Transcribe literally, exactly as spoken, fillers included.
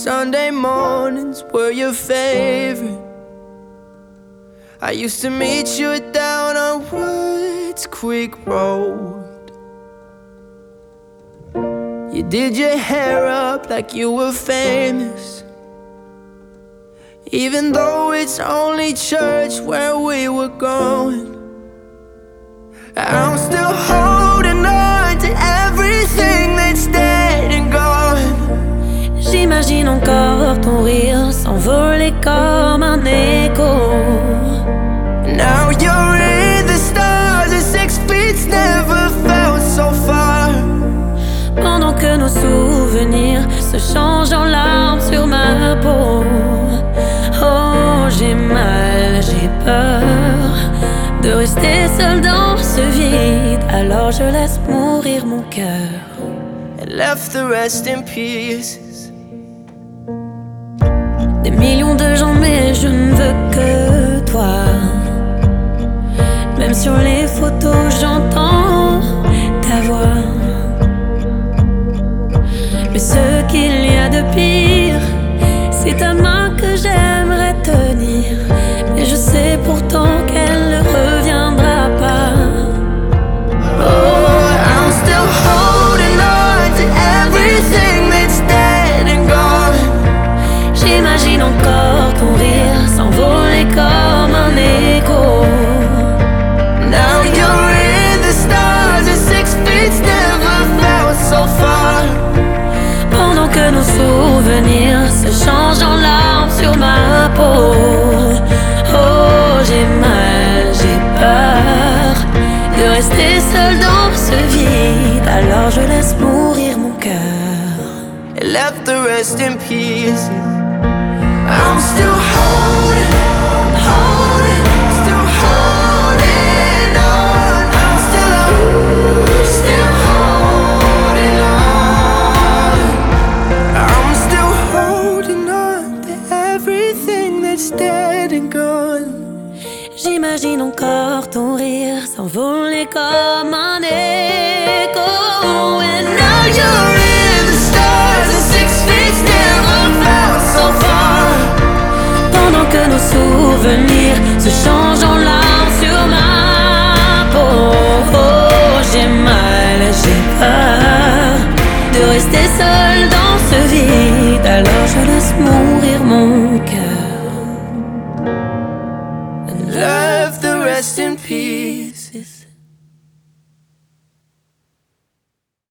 Sunday mornings were your favorite. I used to meet you down on Woods Creek Road. You did your hair up like you were famous, even though it's only church where we were going. I'm still holding on to everything that's dead and gone. J'imagine encore ton rire s'envoler comme un écho. Now you're in the stars and six feet's never felt so far. Pendant que nos souvenirs se changent en larmes sur ma peau. Oh, j'ai mal, j'ai peur de rester seul dans ce vide. Alors je laisse mourir mon cœur And left the rest in pieces. Des millions de gens mais je ne veux que toi. Même sur les photos j'entends ta voix. Mais ce qu'il y a de pire, c'est ta main que j'aimerais tenir. Mais je sais pourtant qu'elle ne reviendra pas. Oh, I'm still holding on to everything that's dead and gone. J'imagine encore ton rire s'envoler comme un écho. Now you're in the stars and six feet's never felt so far. Pendant que nos souvenirs se changent en larmes sur ma peau. Oh, j'ai mal, j'ai peur de rester seul dans ce vide. Alors je laisse mourir mon cœur. It left the rest in pieces. I'm still holding, holding, still holding on. I'm still, still holding on. I'm still holding on to everything that's dead and gone. J'imagine encore ton rire s'envoler comme un écho. And now You're in the stars and six feet never felt so far. pendant que nos souvenirs se changent en larmes sur ma peau. Oh, j'ai mal, j'ai peur de rester seul dans ce vide. Alors je laisse mourir mon cœur. Left the rest in peace.